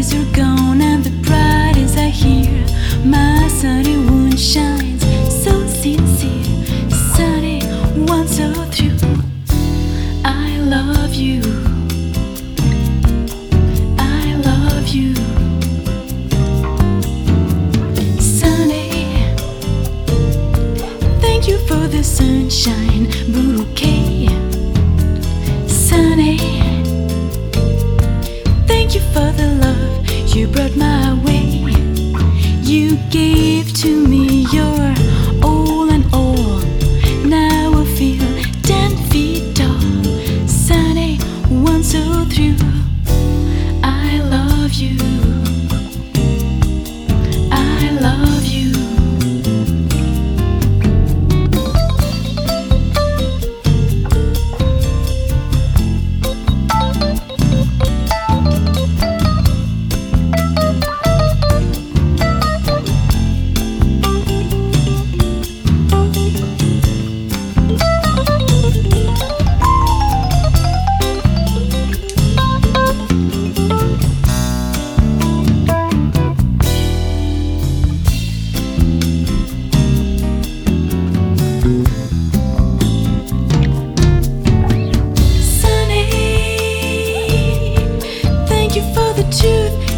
worries are gone and the bright is are here. My sunny moon shines so sincere, sunny one so true. I love you, I love you. Sunny, thank you for the sunshine bouquet. Sunny, thank you for the love you brought my way. You gave to me your all and all. Now I feel 10 feet tall. Sunny, one so true. I love you, I love you. Thank you for the truth